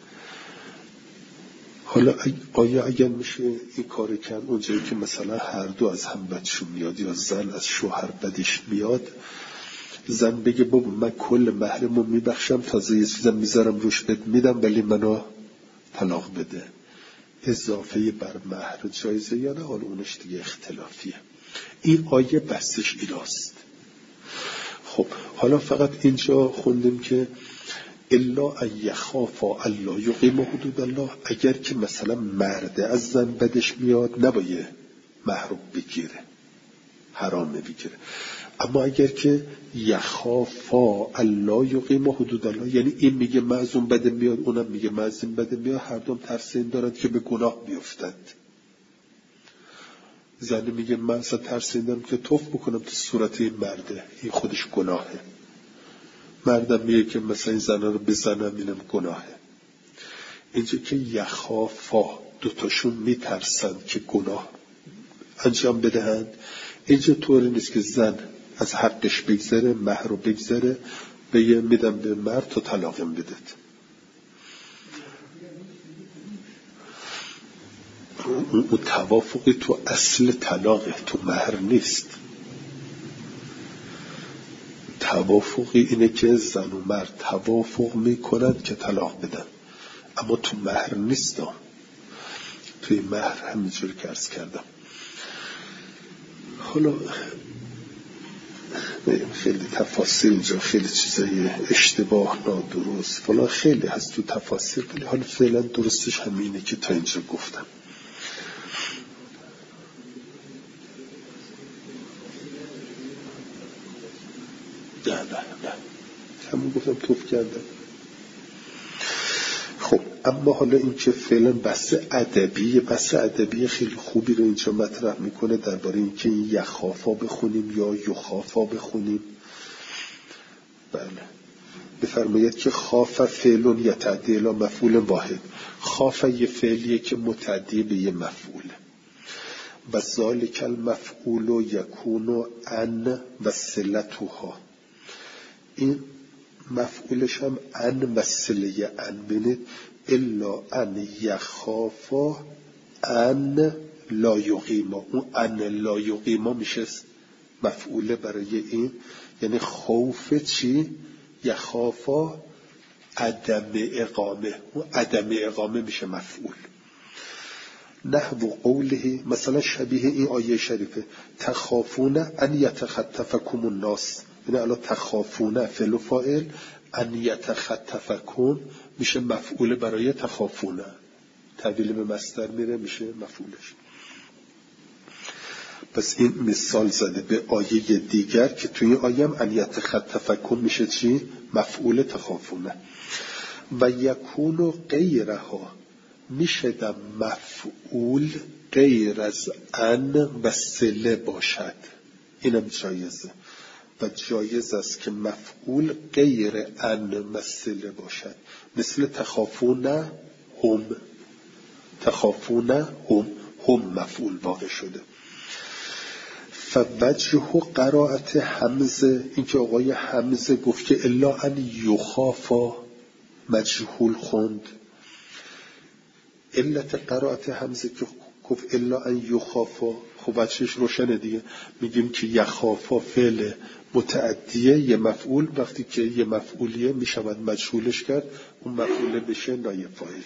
حالا آیا اگر میشه این کار کرد اونجایی که مثلا هر دو از هم بدشون میاد یا زن از شوهر بدش میاد، زن بگه بابا من کل مهرمو میبخشم، تازه یه چیزم میذارم روش بد میدم، ولی منو طلاق بده، اضافه بر مهر جایزه یا نه؟ حالا اونش دیگه اختلافیه. این آیه بحثش ایناست. خب حالا فقط اینجا خوندیم که الا ان یخافا الا یقیما حدود الله. اگر که مثلا مرد از زن بدش میاد نباید مهر بگیره، حرامه بگیره. اما اگر که یخافا الا یقیما حدود الله، یعنی این میگه من از اون بده میاد، اونم میگه من از این بده میاد، هر دوم ترس این دارند که به گناه بیفتند. زن میگه من اصلا ترس این دارم که توف بکنم تو صورت این مرده، این خودش گناهه. مردم میگه که مثلا این زنه رو بزنم، اینم گناهه. اینجا که یخافا دوتاشون میترسن که گناه انجام بدهند، اینجا طوری نیست که زن از حقش بگذره، مهر رو بگذره، بگه میدم به مرد تو طلاقم بدید. اون توافقی تو اصل طلاقه، تو مهر نیست. توافقی اینه که زن و مرد توافق میکنند که طلاق بدن، اما تو مهر نیست. توی مهر همینجوری که عرض کردم. حالا خیلی تفاصیل اینجا، خیلی چیزای اشتباه، نادرست فلان خیلی هست تو تفاصیل، ولی حالا فعلا درستش همینه که تا اینجا گفتم. نه نه نه همون گفتم توف کردم. خب اما حالا این که فعلا بحث ادبی، بحث ادبی خیلی خوبی رو اینجا مطرح میکنه درباره این که این یخافا بخونیم یا یخافا بخونیم. بله بفرمایید که خاف فعلون یتعدی الی مفعول واحد. خاف یه فعلیه که متعدی به یه مفعوله. و ذالک المفعول یکون ان و صلتها. این مفعولش هم ان و صله ان. بینید الا ان یخافا ان لا یقیما. اون ان لا یقیما میشه مفعوله برای این، یعنی خوف چی؟ یخافا عدم اقامه. اون عدم اقامه میشه مفعول. نحو قوله، مثلا شبیه این آیه شریفه، تخافون ان یتخطفکم الناس. یعنی الان تخافون فعل و فاعل، ان یتخطفکم میشه مفعول برای تخافون، تبدیل به مصدر میره میشه مفعولش. پس این مثال زده به آیه دیگر که توی این آیه هم ان یتخطفکم میشه چی؟ مفعول تخافون. و یکون غیرها میشه در مفعول غیر از ان و صله باشد. اینم جایزه و جایز است که مفعول غیر ان و صله باشد. مثل تخافون هم، تخافون هم هم مفعول واقع شده. فوجه قرائت حمزه، اینکه آقای حمزه گفت که الا ان یخافا مجهول خوند. علت قرائت حمزه که گفت الا ان یخافا، خب وجهش روشنه دیگه. میگیم که یخافا فعل متعدیه یه مفعول، وقتی که یه مفعولیه میشود مجهولش کرد، اون مفعول بشه نایب فاعل.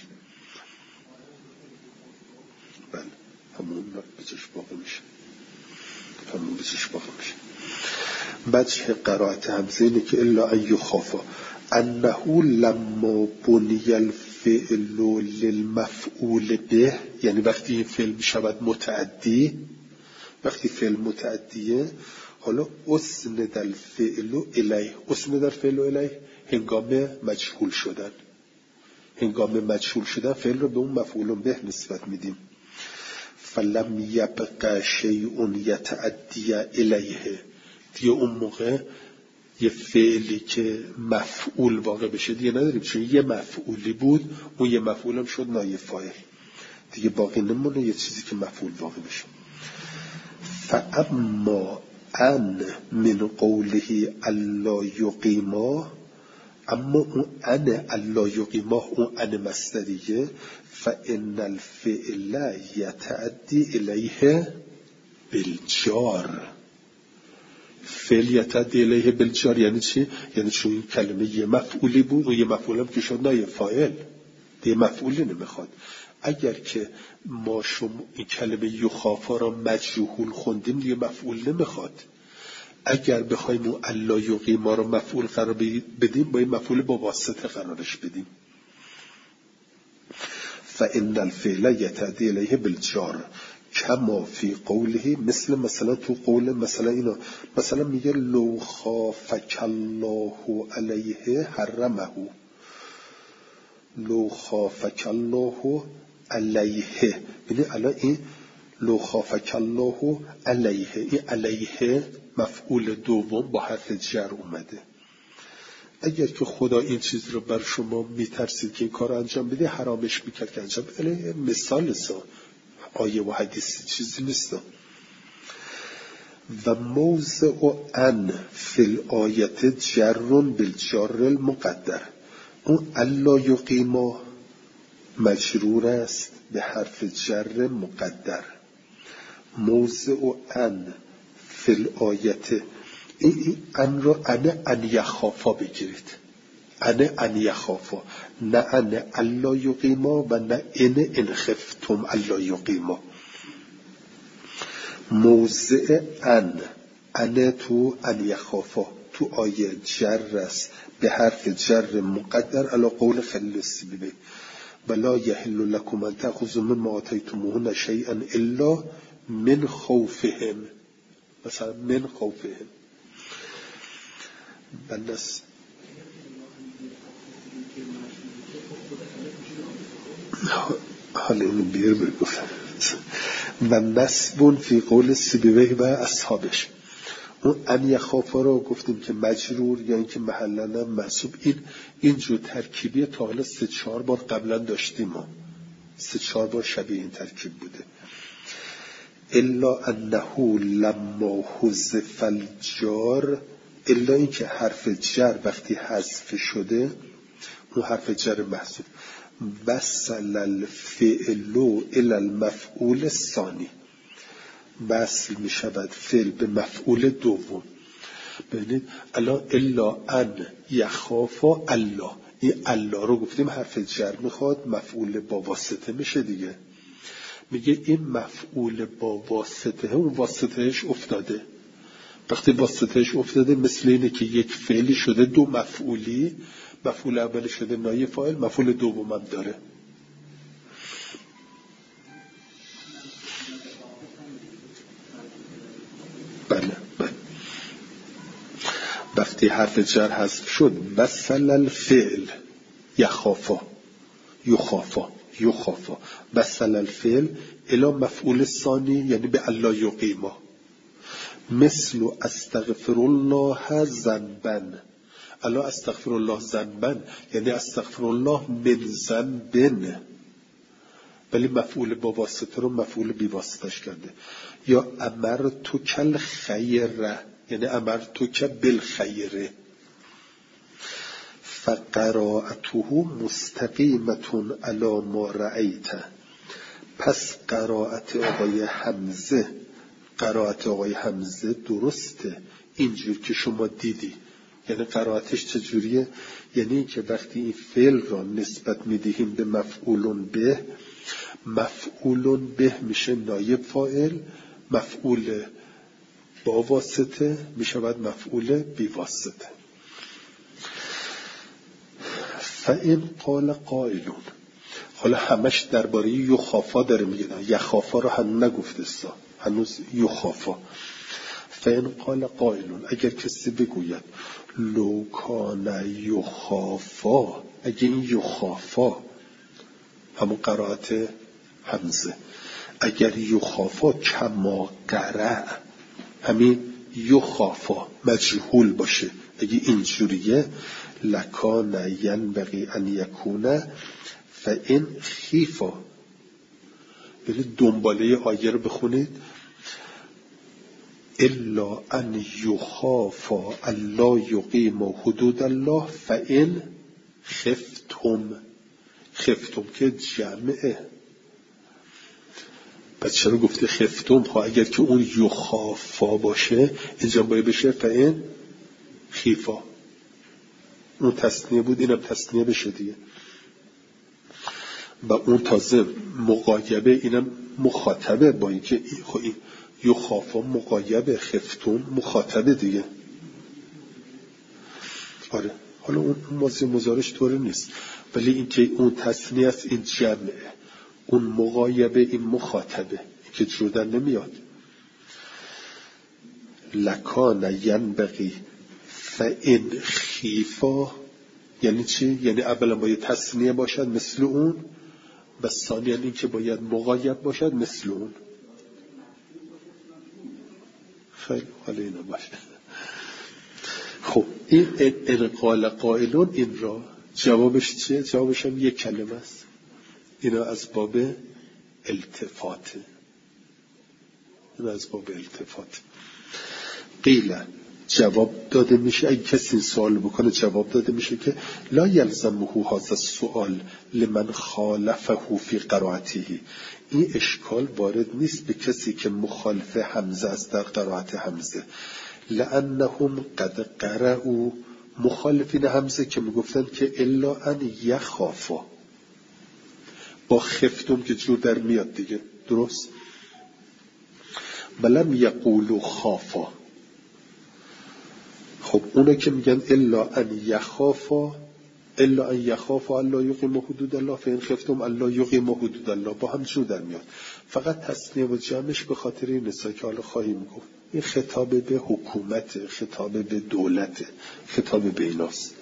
بله همون بچش باقی میشه، همون بچش باقی میشه. وجه قرائت حمزه اینه که الا ان یخافا انه لما بنی الفعل للمفعول به، یعنی وقتی این فعل میشود متعدی، وقتی فعل متعدیه، حالا اسند الفعل الیه، اسند الفعل الیه هنگام مجهول شدن، هنگام مجهول شدن فعل رو به اون مفعول به نسبت میدیم. فلم یبق شیء یتعدی الیه، دیگه اون موقع یه فعلی که مفعول واقع بشه دیگه نداریم، چون یه مفعولی بود، اون یه مفعول هم شد نایب فاعل، دیگه باقی نمونه یه چیزی که مفعول واقع بشه. فاما ان من قوله الا یقیما، اما اون ان الا یقیما، اون ان مصدریه، فان الفعل یتعدی الیه بالجار. فعل یتعدی الیه بالجار یعنی چی؟ یعنی چون این کلمه یه مفعولی بود و یه مفعول هم که شد نایب فاعل، دیگه مفعولی نمیخواد. اگر که ما شما این کلمه یخافا را مجهول خوندیم دیگه مفعول نمیخواد. اگر بخوایم اون الا یقیما را مفعول قرار بدیم، با این مفعول با واسطه قرارش بدیم. فإن الفعل يتعدي إليه بالجار کما فی قوله، مثل مثلا تو قول مثلا اینا، مثلا میگه لو خافک الله علیه حرمه، لو خافک الله علیه، ببین الان این لو خافک الله علیه، این علیه مفعول دوم با حرف جر اومده. اگر که خدا این چیز رو بر شما میترسید که این کار رو انجام بده، حرامش میکرد که انجام بده. مثال است، آیه و حدیث چیزی نیست. و موضع ان فی الآیت جر بالجار المقدر، اون الا یقیما مجرور است به حرف جر مقدر. موضع ان فی الآیت، این ان را ان ان یخافا بگیرید، ان ان یخافا، نه ان الا یقیما و نه ان ان خفتم الا یقیما. موضع ان، ان تو ان یخافا تو آیه جر است به حرف جر مقدر علی قول خلیل السیبوی، ولا یحل لکم ان تأخذوا مما آتیتموهن شیئا الا من خوفهم، مثلا من خوفهم. بنس حالا اینو بیر بگفتم. و نسبون فی قول سیبوی و اصحابش، اون ان یخافا رو گفتیم که مجرور یا اینکه محلنا منصوب. این اینجور ترکیبی تا حالا سه چهار بار قبلا داشتیم، ما سه چهار بار شبیه این ترکیب بوده. الا انه لما حذف الجار، الا اینکه حرف جر وقتی حذف شده، اون حرف جر محذوف، وصل الفعل الى المفعول الثانی، وصل می شود فعل به مفعول دوم. ببینید الان الا ان یخافا الله، این الله رو گفتیم حرف جر میخواد مفعول با واسطه میشه دیگه. میگه این مفعول با واسطه، اون واسطهش افتاده. وقتی واسطهش افتاده مثل اینه که یک فعلی شده دو مفعولی، مفعول اولی شده نایب فاعل، مفعول دوم هم داره. بله بله. وقتی حرف جر حذف شد، وصل الفعل یخافا یخافا یخافا، وصل الفعل الی مفعول ثانی، یعنی به الله یقیما. مثل استغفر الله ذنبا، الا استغفر الله ذنبا یعنی استغفر الله من ذنب، ولی مفعول با واسطه رو مفعول بی واسطش کرده. یا امر تو کل خیره، یعنی امر تو کل بالخیره. فقراءته مستقیمتون علی ما رأیت. پس قرائت آقای حمزه قرائت آقای حمزه درسته اینجور که شما دیدی. یعنی قرائتش چجوریه؟ یعنی که وقتی این فعل را نسبت میدهیم به مفعول به، مفعول به میشه نایب فاعل، مفعول با واسطه میشود مفعول بی واسطه. فإن قال قائلون، حالا همش درباره یخافا داره میگه، یخافا رو هنوز نگفته سا، هنوز یخافا. فإن قال قائلون، اگر کسی بگوید لو کان یخافا، اگه این یخافا همون قرائت حمزه، اگر یخافا کما قرأ، همین یخافا مجهول باشه، اگه اینجوریه، لکان ینبغی ان یکونه فإن خیفا. برید دنباله آیه رو بخونید. الا ان یخافا الا یقیم حدود الله فإن خفتم. خفتم که جمعه، پس چرا گفته خفتم؟ خب اگر که اون یخافا باشه اینجا باید بشه فإن خیفا. اون تثنیه بود، اینم تثنیه بشه دیگه. و اون تازه مقایبه، اینم مخاطبه، با اینکه این یخافا مقایبه، خفتم مخاطبه دیگه. آره، حالا اون ماضی مضارعش طوری نیست، ولی اینکه اون تثنیه است این جمعه، اون مقایبه این مخاطبه، که جدا نمیاد. لکان ینبغی فإن خیفا یعنی چی؟ یعنی اولا باید تثنیه باشد مثل اون، و ثانیاً این که باید مقایب باشد مثل اون. خیلی حالا اینا باشه. خب این انقال قائلون، این را جوابش چیه؟ جوابش هم یک کلمه است. اینا از باب التفاته، اینا از باب التفاته. قیل جواب داده میشه، اگه کسی سوال بکنه جواب داده میشه که لا یلزمه هذا السؤال لمن خالفه فی قرائته. این اشکال وارد نیست به کسی که مخالف حمزه است در قرائت حمزه. لانهم قد قرأوا، مخالفین حمزه که میگفتن که الا ان یخافا، با خفتم که جور در میاد دیگه، درست؟ ولم یقولوا خافا. خب اونا که میگن الا ان یخافا، الا ان یخافا الا یقیم حدود الله فإن خفتم الا یقیم حدود الله، با هم جور در میاد. فقط تصنیه و جمعش به خاطر این است که حالا خواهیم گفت این خطاب به حکومت، خطاب به دولت، خطاب به ایناست.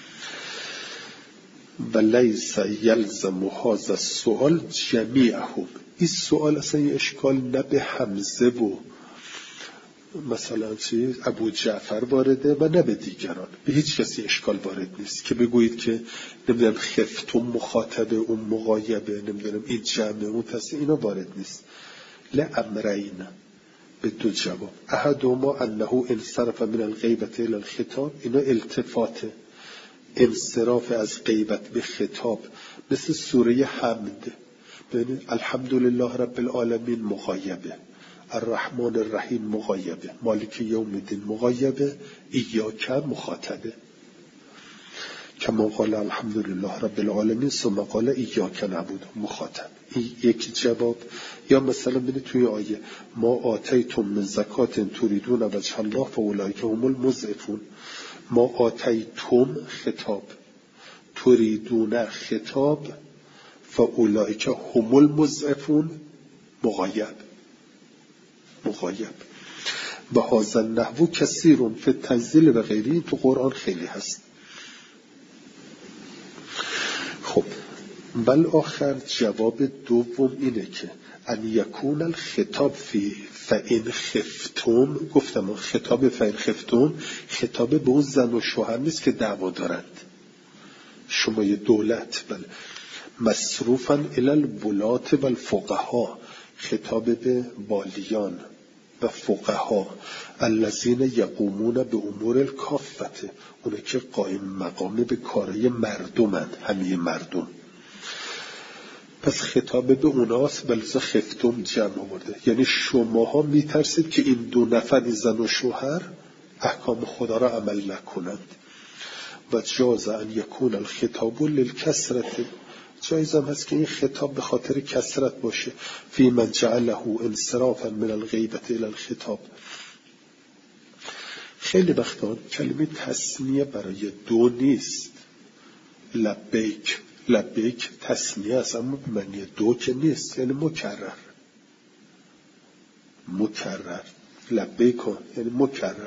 و لیس یلزم هذا السؤال جمیعهم. این سوال اصلا یه اشکال نه به حمزه و مثلا چی ابو جعفر وارده و نه به دیگران، به هیچ کسی اشکال وارد نیست که بگویید که نمیدونم خفتم مخاطبه، اون مقایبه، نمیدونم این جمعه، اون تصنیه، اینا وارد نیست. لامرین، به دو جواب. احدهما انه انصرف من الغیبت الى الخطاب، اینا التفاته، انصراف از غیبت به خطاب، مثل سوره حمد. ببینید الحمدلله رب العالمین مغایبه، الرحمن الرحیم مغایبه، مالک یوم الدین مغایبه، ایاک مخاطبه. کما قال الحمدلله رب العالمین ثم قال ایاک نعبد مخاطب. این یک جواب. یا مثلا ببینید توی آیه ما آتیتم من زکات تریدون وجه الله فاولئک هم المضعفون. ما آتیتم خطاب، تریدون خطاب، فاولئک هم المضعفون مغایب مغایب. و هذا النحو کثیر فی التنزیل و غیره، تو قرآن خیلی هست. خب بل آخر جواب دوم اینه که ان یکون الخطاب فی فإن خفتم، گفتم خطاب فإن خفتم خطاب به اون زن و شوهر نیست که دعوا دارند، شما یه دولت، بله، مصروفا الی الولاة و الفقها، خطاب به والیان و فقها، الذین یقومون به امور الکافته، اونه که قائم مقامه به کارهای مردمند، همه مردم. پس خطاب به اوناست، بلزا خفتم جمع آورده، یعنی شماها میترسید که این دو نفر زن و شوهر احکام خدا را عمل نکنند. و جاز ان یکون الخطاب للکثرت، جایز هم هست که این خطاب به خاطر کثرت باشه. فی من جعله انصرافا من الغیبت الی الخطاب. خیلی وقتا کلمه تسنیه برای دو نیست. لبیک لبیک تسنیه است، اما به معنی دو که نیست، یعنی مکرر. مکرر لبیک یعنی مکرر.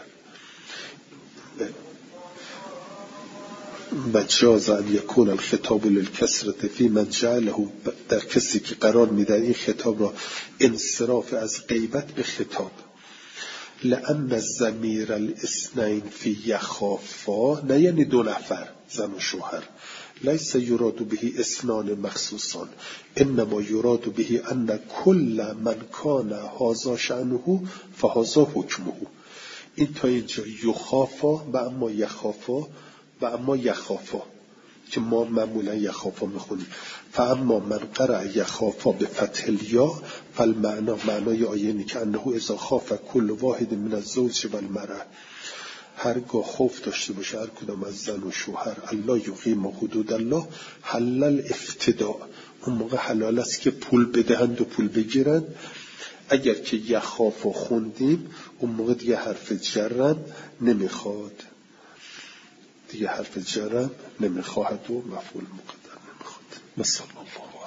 مجاز ان یکون الخطاب للکثرت فی من جعله، در کسی که قرار میده این خطاب را انصراف از غیبت به خطاب. لأن الضمیر الاثنین فی یخافا، نه یعنی دو نفر زن و شوهر، لیس یراد به اثنان مخصوصان، انما یراد به ان کل من کان هذا شأنه فهذا حکمه. این تا اینجا یخافا و اما یخافا و اما یخافا که ما معمولا یخافا میخونیم. فاما من قرأ یخافا به فتح الیا فالمعنا، معنای آیه اینه که انه اذا خاف کل واحد من الزوج و المرأة، هرگاه خوف داشته باشه هر کدام از زن و شوهر الله یقیم حدود الله حلل الافتداء، اون موقع حلال است که پول بدهند و پول بگیرند. اگر که یخافا خوندیم اون موقع دیگه حرف جرم نمیخواد، دیگه حرف جرم نمیخواهد و مفعول مقدر نمیخواد. مثلا الله